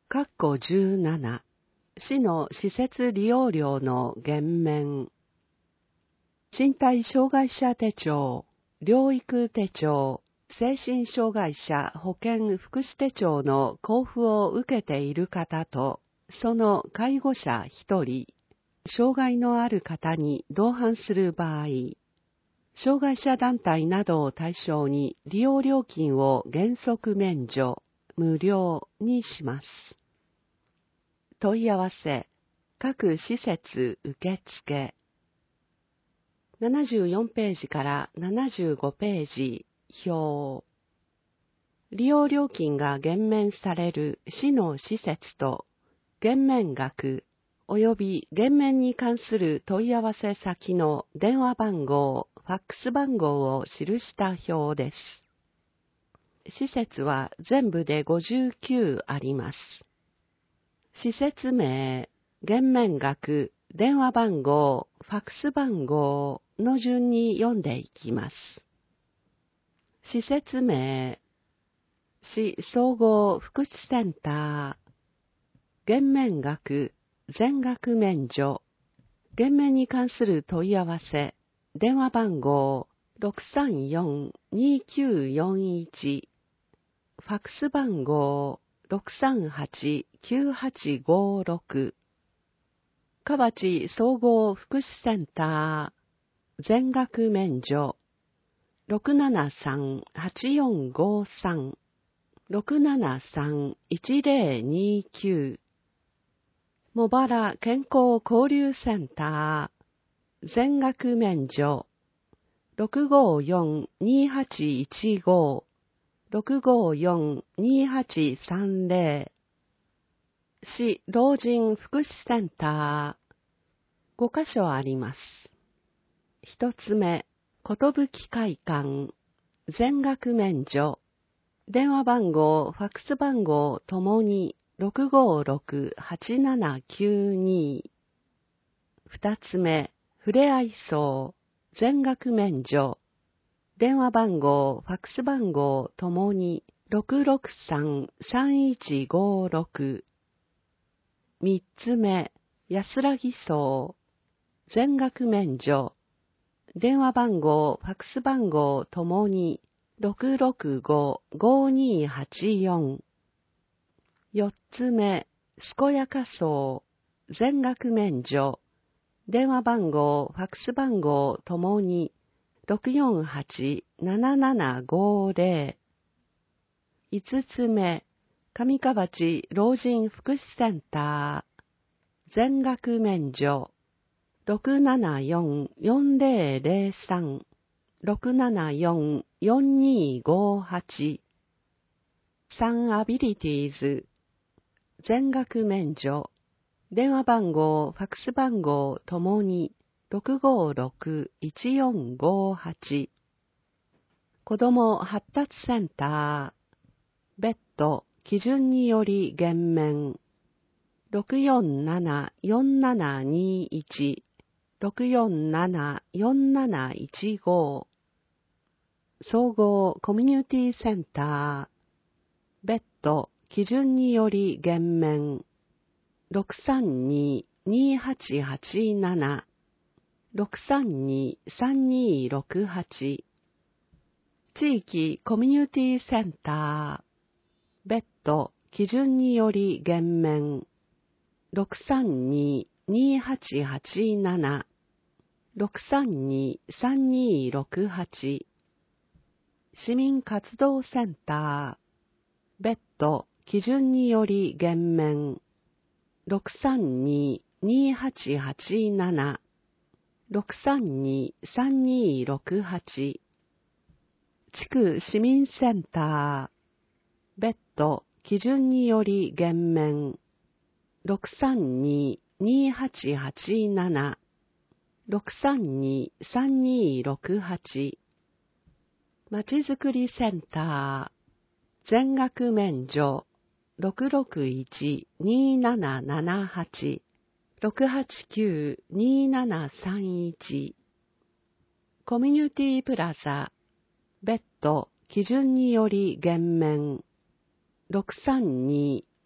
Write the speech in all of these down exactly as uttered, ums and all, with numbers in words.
括弧じゅうなな、市の施設利用料の減免。身体障害者手帳、療育手帳、精神障害者保健福祉手帳の交付を受けている方と、その介護者一人、障害のある方に同伴する場合、障害者団体などを対象に利用料金を原則免除、無料にします。問い合わせ、各施設受付。ななじゅうよんページからななじゅうごページ、表。利用料金が減免される市の施設と、減免額、及び減免に関する問い合わせ先の電話番号、ファックス番号を記した表です。施設は全部でごじゅうきゅうあります。施設名、減免額、電話番号、ファックス番号の順に読んでいきます。施設名、市総合福祉センター、減免額、全額免除、減免に関する問い合わせ、電話番号 ろくさんよんにきゅうよんいち、ファックス番号 ろくさんはちきゅうはちごろく、河内総合福祉センター、全額免除、ろくななさんはちよんごさん、ろくななさんいちぜろにきゅう、茂原健康交流センター、全額免除、ろくごよんにはちいちご、ろくごよんにはちさんぜろ、市老人福祉センター、ごかしょあります。一つ目、ことぶき会館、全額免除、電話番号、ファックス番号ともに ろくごろくはちななきゅうに。二つ目、ふれあいそう、全額免除、電話番号、ファックス番号ともに ろくろくさんさんいちごろく。三つ目、安らぎそう、全額免除、電話番号、ファックス番号ともにろくろくご ごにはちよん。四つ目、すこやかそう、全額免除、電話番号、ファックス番号ともにろくよんはちななななごぜろ。五つ目、上河内老人福祉センター、全額免除、ろくななよんよんぜろぜろさん、ろくななよんよんにごはち。三アビリティーズ、全額免除、電話番号、ファックス番号ともにろくごろくいちよんごはち。子ども発達センター、別途基準により減免、ろくよんななよんななにいち、ろくよんななよんなないちご。総合コミュニティセンター、別途基準により減免、ろくさんににはちはちなな、ろくさんにさんにろくはち。地域コミュニティセンター、別途基準により減免、ろくさんににはちはちなな、ろくさんにさんにろくはち。市民活動センター、別途基準により減免、ろくさんににはちはちなな、ろくさんにさんにろくはち。地区市民センター、別途基準により減免、ろくさんににはちはちなな、ろくさんにさんにろくはち。まちづくりセンター、全額免除、ろくろくいちにななななはち、ろくはちきゅうにななさんいち。コミュニティプラザ、別途基準により減免、ろくさんに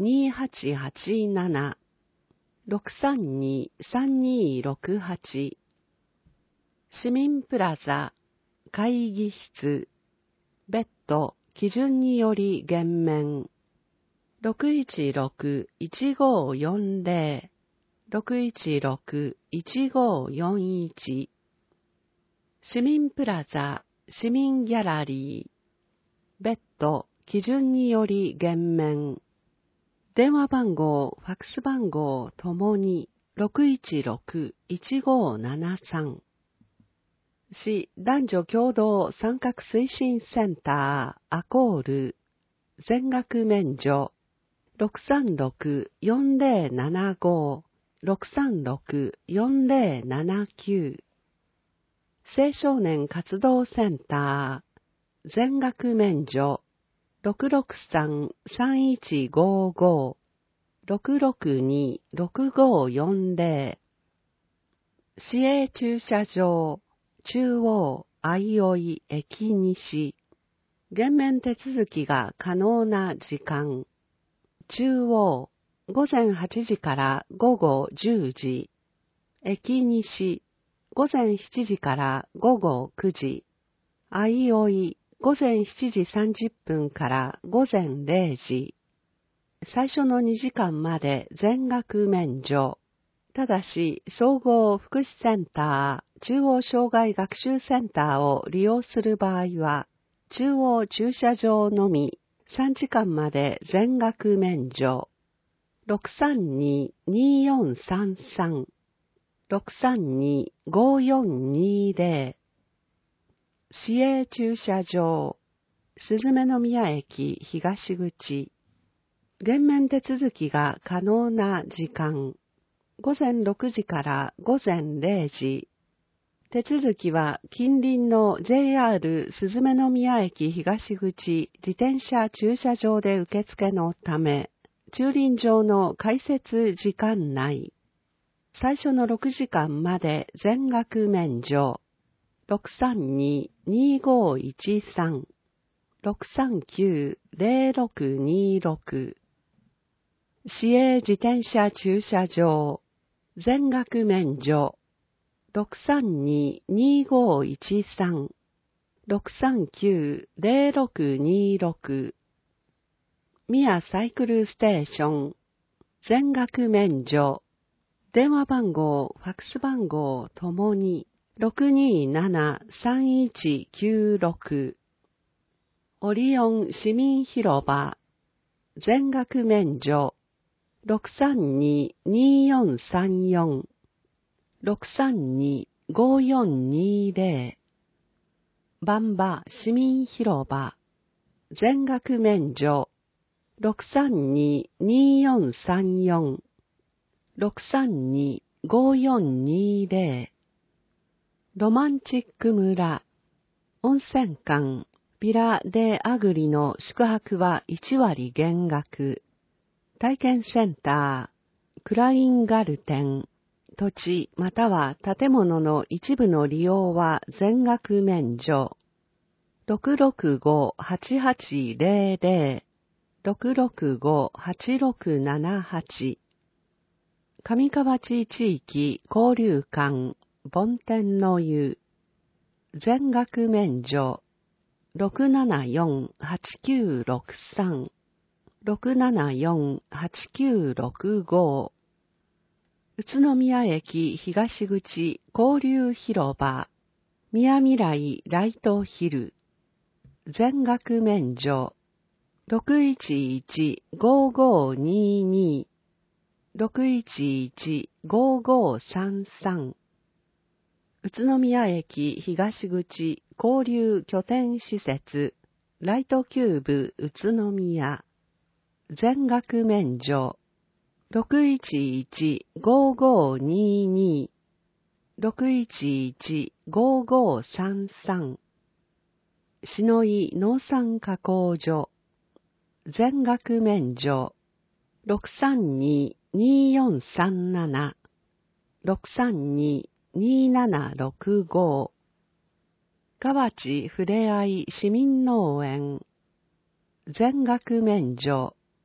にはちはちなな ろくさんに さんにろくはち 市民プラザ会議室別途基準により減免 ろくいちろく いちごよんぜろ ろくいちろく いちごよんいち 市民プラザ市民ギャラリー別途基準により減免電話番号、ファックス番号ともに ろくいちろく いちごななさん 市男女共同参画推進センターアコール全額免除 ろくさんろく よんぜろななご ろくさんろく よんぜろななきゅう 青少年活動センター全額免除ろくろくさん さんいちごご ろくろくに ろくごよんぜろ 市営駐車場中央相生駅西減免手続きが可能な時間中央午前はちじから午後じゅうじ駅西午前しちじから午後くじ相生午前しちじさんじゅっぷんから午前れいじ最初のにじかんまで全額免除ただし総合福祉センター中央障害学習センターを利用する場合は中央駐車場のみさんじかんまで全額免除 ろくさんに によんさんさん ろくさんに ごよんにぜろ市営駐車場すずめの宮駅東口減免手続きが可能な時間午前ろくじから午前れいじ手続きは近隣の ジェイアール すずめの宮駅東口自転車駐車場で受付のため駐輪場の開設時間内最初のろくじかんまで全額免除ろくさんに にごいちさん ろくさんきゅう ぜろろくにろく市営自転車駐車場全額免除ろくさんに にごいちさん ろくさんきゅう ぜろろくにろく宮サイクルステーション全額免除電話番号、ファックス番号ともに ろくにーなな さんいちきゅうろく オリオン市民広場全額免除ろくさんに によんさんよん ろくさんに ごよんにぜろバンバ市民広場全額免除ろくさんに によんさんよん ろくさんに ごよんにぜろロマンチック村温泉館ビラ・デ・アグリの宿泊はいちわり減額体験センタークラインガルテン土地または建物の一部の利用は全額免除ろくろくご はちはちぜろぜろ ろくろくご はちろくななはち上河内地域交流館梵天の湯全額免除ろくななよん はちきゅうろくさん ろくななよん はちきゅうろくご宇都宮駅東口交流広場宮未来ライトヒル全額免除ろくいちいち ごごにに ろくいちいち ごごさんさん宇都宮駅東口交流拠点施設ライトキューブ宇都宮全額免除ろくいちいち ごごにに ろくいちいち ごごさんさん篠井農産加工所全額免除ろくさんに によんさんなな ろくさんに にななろくご河内ふれあい市民農園全額免除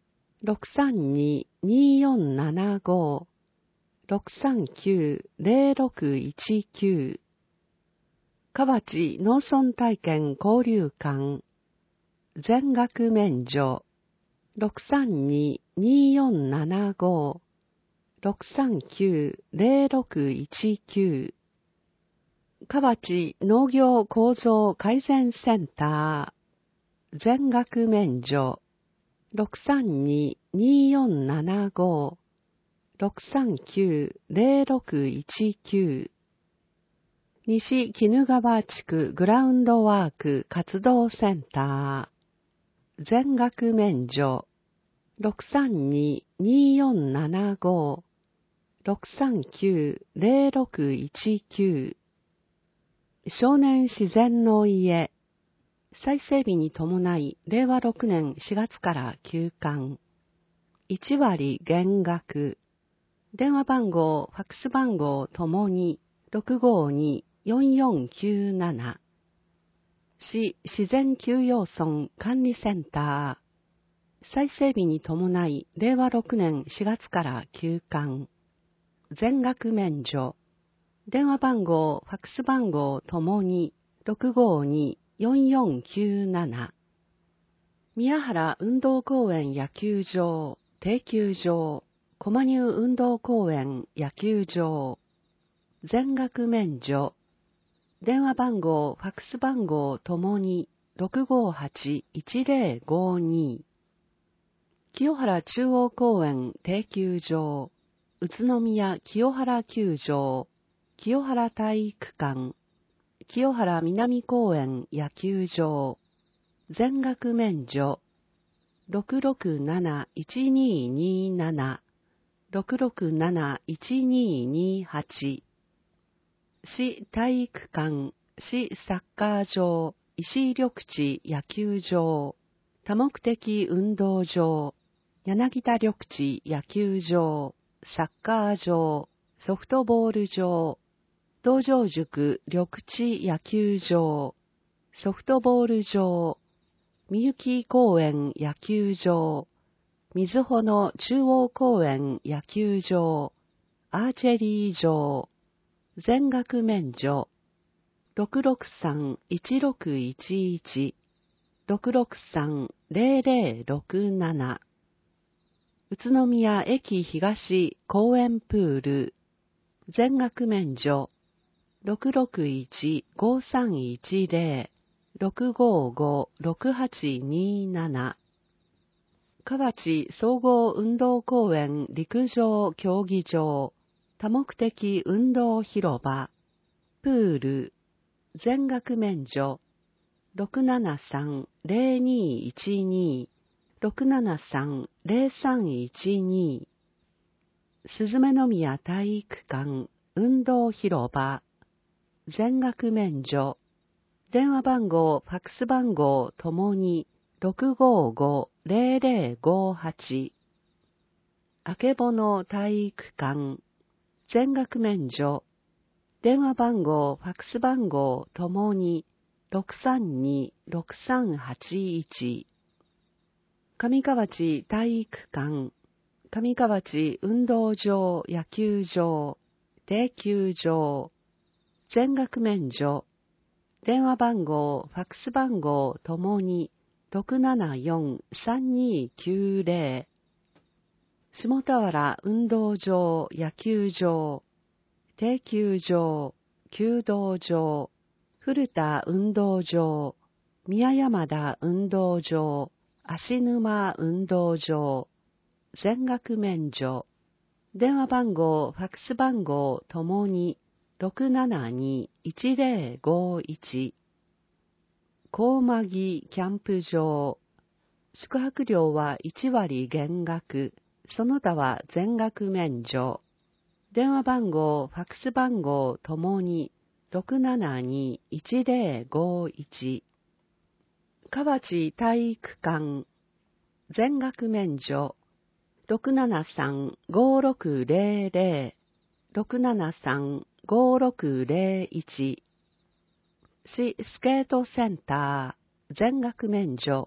ろくさんにーにーよんななご、ろくさんきゅうゼロろくいちきゅう、河内農村体験交流館、全額免除、ろくさんにーにーよんななご、ろくさんきゅうゼロろくいちきゅう、河内農業構造改善センター、全額免除、ろくさんにーにーよんななご、ろくさんきゅうゼロろくいちきゅう、西鬼怒川地区グラウンドワーク活動センター、全額免除、ろくさんにーにーよんななご、ろくさんきゅうゼロろくいちきゅう、少年自然の家、再整備に伴いれいわろくねんしがつから休館、いちわり減額、電話番号、ファックス番号ともに ろくごにーよんよんきゅうなな、市自然休養村管理センター、再整備に伴いれいわろくねんしがつから休館、全額免除、電話番号、ファックス番号ともに ろくごにーよんよんきゅうなな、宮原運動公園野球場、定休場、駒入運動公園野球場、全額免除、電話番号、ファックス番号ともに ろくごはちいちゼロごに、清原中央公園定休場、宇都宮清原球場、清原体育館、清原南公園野球場、全額免除、ろくろくなないちにーにーなな、ろくろくなないちにーにーはち、市体育館、市サッカー場、石井緑地野球場、多目的運動場、柳田緑地野球場、サッカー場、ソフトボール場、道場塾緑地野球場、ソフトボール場、みゆき公園野球場、みずほの中央公園野球場、アーチェリー場、全額免除、ろくろくさんいちろくいちいち、ろくろくさんゼロゼロろくなな、宇都宮駅東公園プール、全額免除、ろくろくいちごさんいちゼロ、ろくごごろくはちにーなな、河内総合運動公園陸上競技場、多目的運動広場、プール、全額免除、ろくななさんゼロにいちに、ろくななさんゼロさんいちに、鈴目宮体育館運動広場、全額免除、電話番号、ファックス番号ともに ろくごごゼロゼロごはち、あけぼの体育館、全額免除、電話番号、ファックス番号ともにろくさんにろくさんはちいち、上河内体育館、上河内運動場野球場、定休場、全額免除、電話番号、ファックス番号ともにろくななよんさんにきゅうゼロ、下田原運動場野球場、定休場、弓道場、古田運動場、宮山田運動場、足沼運動場、全額免除、電話番号、ファックス番号ともにろくななにいちゼロごいち、高間木キャンプ場、宿泊料はいちわり減額、その他は全額免除、電話番号、ファックス番号ともにろくななにいちゼロごいち、河内体育館、全額免除、ろくななさんごろくゼロゼロ、ろくななさんごろくゼロいち、市スケートセンター、全額免除、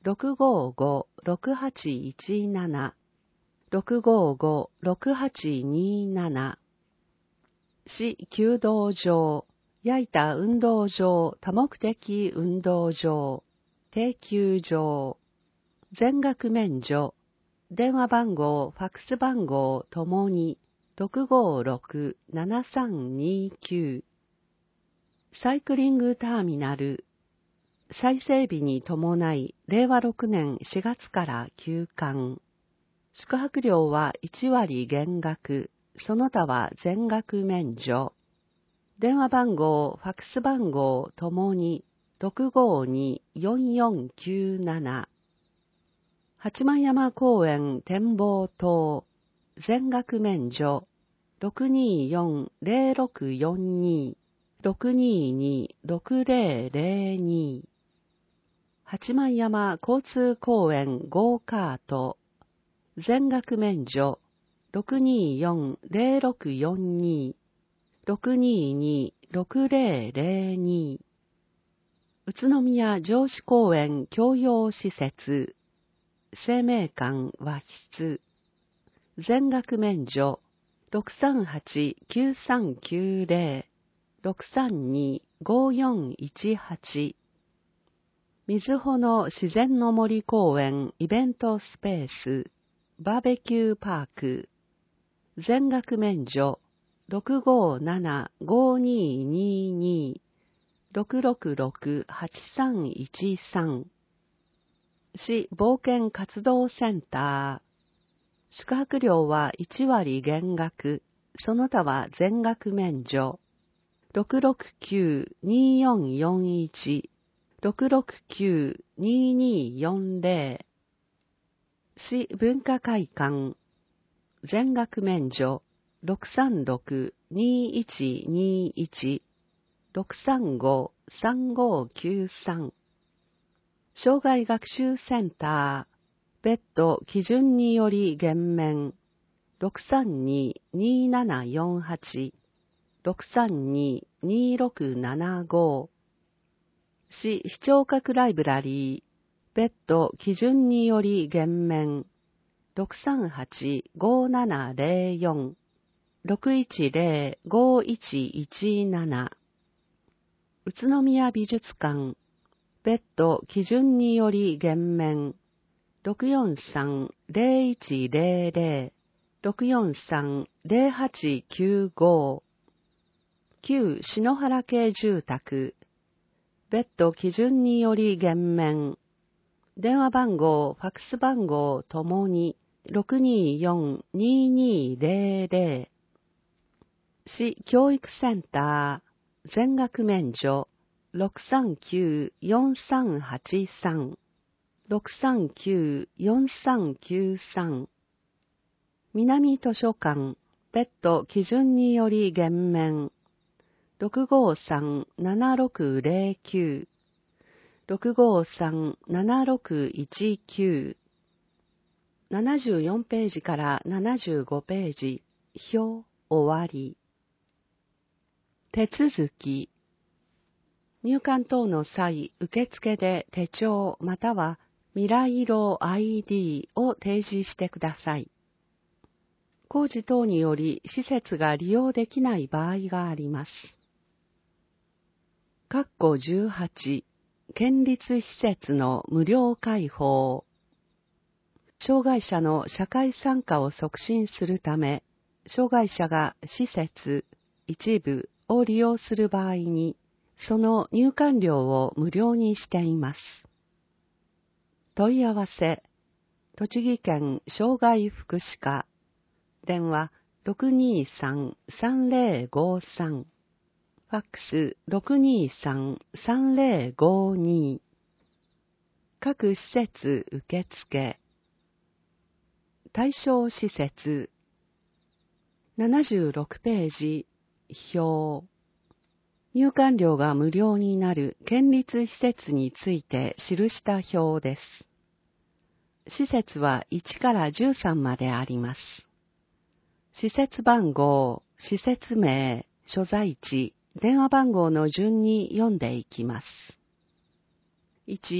ろくごごろくはちいちなな、ろくごごろくはちになな、市弓道場、矢板運動場多目的運動場、定休場、全額免除、電話番号、ファックス番号ともに、ろくごろくななさんにきゅう、サイクリングターミナル、再整備に伴い、れいわろくねんしがつから休館。宿泊料はいちわり減額、その他は全額免除。電話番号、ファックス番号ともに、ろくごによんよんきゅうなな。八幡山公園展望塔、全額免除、ろくによんぜろろくよんに、ろくににろくぜろぜろに。八幡山交通公園ゴーカート、全額免除、ろくによんぜろろくよんに、ろくににろくぜろぜろに。宇都宮城址公園共用施設、生命館和室、全額免除、ろくさんはちきゅうさんきゅうぜろ、ろくさんにごよんいちはち。瑞穂の自然の森公園イベントスペース、バーベキューパーク、全額免除、ろくごななごににに、ろくろくろくはちさんいちさん。市冒険活動センター、宿泊料はいちわり減額、その他は全額免除。ろくろくきゅうによんよんいち、ろくろくきゅうにによんぜろ。市文化会館、全額免除、ろくさんろくにいちにいち、ろくさんごさんごきゅうさん。障害学習センター、別途基準により減免、ろくさんににななよんはち、ろくさんににろくななご。市視聴覚ライブラリー、別途基準により減免、ろくさんはちごななぜろよん、ろくいちぜろごいちいちなな。宇都宮美術館、別途基準により減免、ろくよんさんぜろいちぜろぜろ、ろくよんさんぜろはちきゅうご。旧篠原系住宅、別途基準により減免、電話番号、ファックス番号ともに、ろくによんににぜろぜろ。市教育センター、全額免除、ろくさんきゅうよんさんはちさん、ろくさんきゅうよんさんきゅうさん。南図書館、別途基準により減免、ろくごさんななろくぜろきゅう、ろくごさんななろくいちきゅう。ななじゅうよんページからななじゅうごページ、表終わり。手続き。入館等の際、受付で手帳または未来色 アイディー を提示してください。工事等により施設が利用できない場合があります。括弧じゅうはち、県立施設の無料開放。障害者の社会参加を促進するため、障害者が施設、一部を利用する場合に、その入館料を無料にしています。問い合わせ、栃木県障害福祉課、電話 ろくにさんさんぜろごさん、ファックス ろくにさんさんぜろごに。各施設受付。対象施設。ななじゅうろくページ、表。入館料が無料になる県立施設について記した表です。施設はいちからじゅうさんまであります。施設番号、施設名、所在地、電話番号の順に読んでいきます。いち、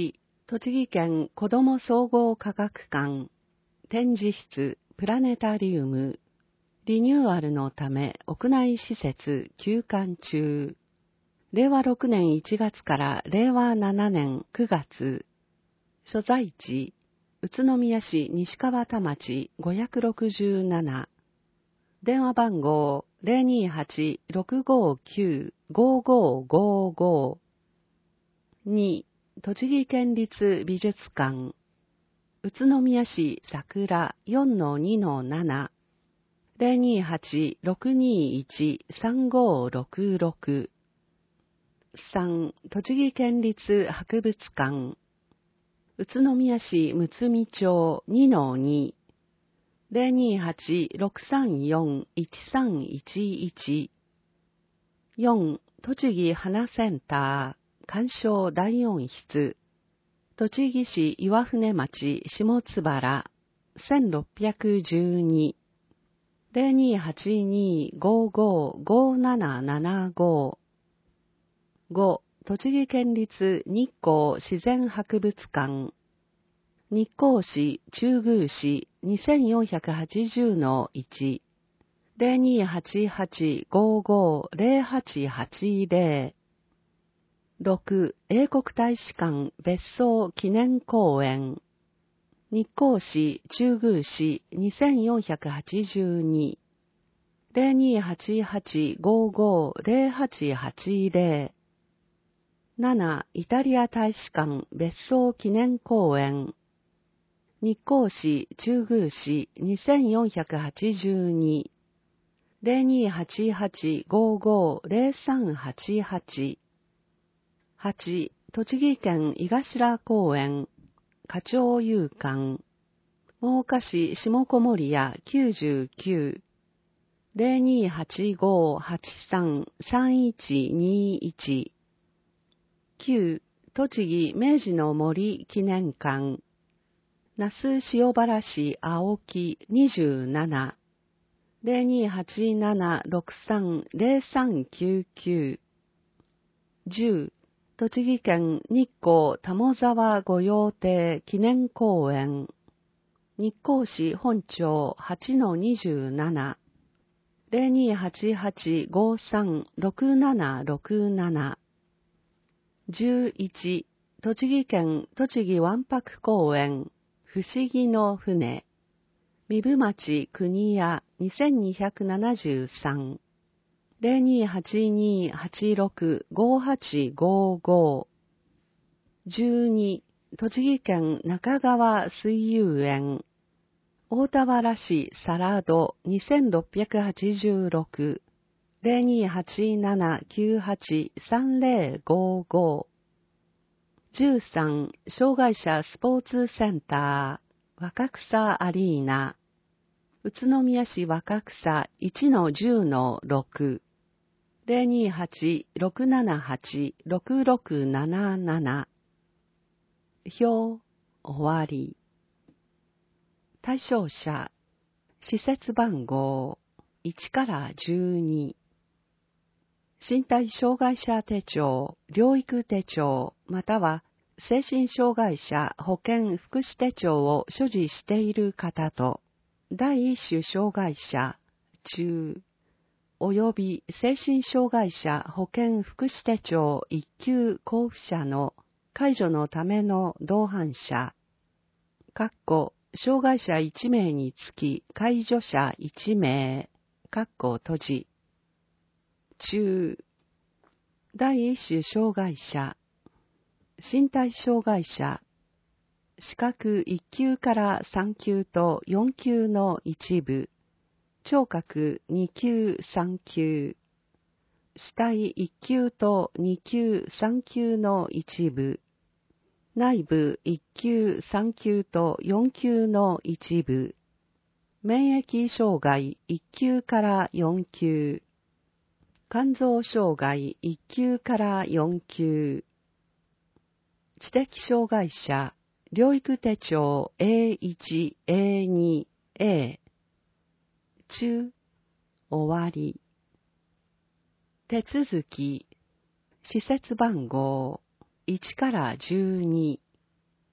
栃木県子ども総合科学館展示室プラネタリウムリニューアルのため屋内施設休館中。れいわろくねんいちがつかられいわななねんくがつ。所在地宇都宮市西川田町ごひゃくろくじゅうなな。電話番号 ゼロにーはち ろくごきゅう ごごごご。に、栃木県立美術館宇都宮市桜 よんのにのなな。ゼロにーはち ろくにいち さんごろくろく。さん、栃木県立博物館宇都宮市むつみ町 にのに。ゼロにーはち ろくさんよん いちさんいちいち。よん、栃木花センター鑑賞だいよん室栃木市岩船町下津原せんろっぴゃくじゅうに。ゼロにーはちにーごごごななななご。ご、栃木県立日光自然博物館日光市中宮市にせんよんひゃくはちじゅうのいち。ゼロにーはちはちごごゼロはちはちゼロ。ろく、英国大使館別荘記念公園日光市中宮市にせんよんひゃくはちじゅうに。ゼロにーはちはちごごゼロはちはちゼロ。なな、イタリア大使館別荘記念公園日光市中宮市にせんよんひゃくはちじゅうに。ゼロにーはちはちごごゼロさんはちはち。はち、栃木県井頭公園花鳥遊館真岡市下郡屋きゅうじゅうきゅう。ゼロにーはちごはちさんさんいちにいち。きゅう、栃木明治の森記念館那須塩原市青木にじゅうなな。ゼロにーはちななろくさんゼロさんきゅうきゅう。じゅう、栃木県日光玉沢御用邸記念公園日光市本町はちのにじゅうなな。ゼロにーはちはちごさんろくななろくなな。じゅういち、栃木県栃木わんぱく公園不思議の船壬生町国屋にせんにひゃくななじゅうさん。ゼロにーはちにーはちろくごはちごご。じゅうに、栃木県中川水遊園大田原市皿戸にせんろっぴゃくはちじゅうろく。ゼロにーはちななきゅうはちさんゼロごご。じゅうさん、障害者スポーツセンター若草アリーナ宇都宮市若草いちのじゅうのろく。ゼロにーはちろくななはちろくろくなななな。表終わり。対象者施設番号いちからじゅうに。身体障害者手帳、療育手帳、または精神障害者保健福祉手帳を所持している方と、第一種障害者、中、および精神障害者保健福祉手帳一級交付者の介助のための同伴者、括弧障害者いちめいにつき介助者いちめい、括弧閉じ。中、第一種障害者、身体障害者、資格いっ級からさん級とよん級の一部、聴覚に級さん級、肢体いっ級とに級さん級の一部、内部いっ級さん級とよん級の一部、免疫障害いっ級からよん級、肝臓障害いっ級からよん級、知的障害者、療育手帳 エーいち、エーに、エー、中、終わり。手続き、施設番号いちからじゅうに。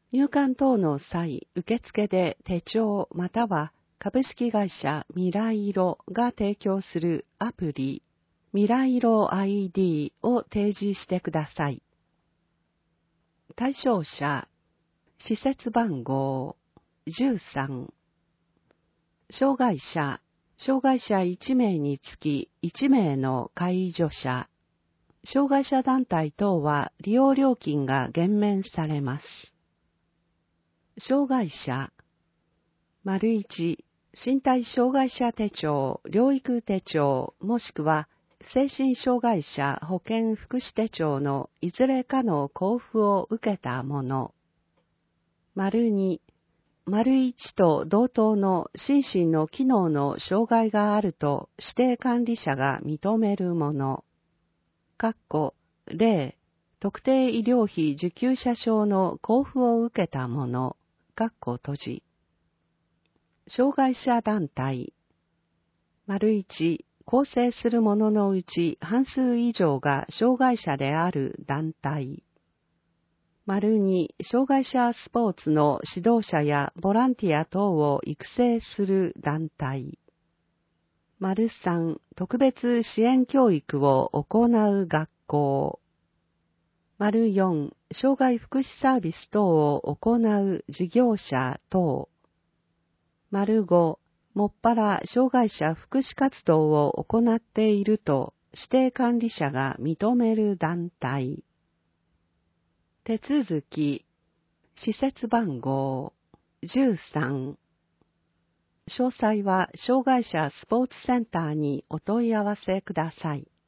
入館等の際、受付で手帳または株式会社未来色が提供するアプリ、未来色 アイディー を提示してください。対象者、施設番号じゅうさん。障害者、障害者いち名につきいち名の介助者。障害者団体等は利用料金が減免されます。障害者、丸いち、身体障害者手帳、療育手帳、もしくは精神障害者保健福祉手帳のいずれかの交付を受けたもの。丸に、丸いちと同等の心身の機能の障害があると指定管理者が認めるもの。括弧例、特定医療費受給者証の交付を受けたもの。括弧閉じ。障害者団体。丸いち、構成する者のうち半数以上が障害者である団体。丸に、障害者スポーツの指導者やボランティア等を育成する団体。丸さん、特別支援教育を行う学校。丸よん、障害福祉サービス等を行う事業者等。丸ご、もっぱら障害者福祉活動を行っていると指定管理者が認める団体。手続き、施設番号じゅうさん。詳細は障害者スポーツセンターにお問い合わせください。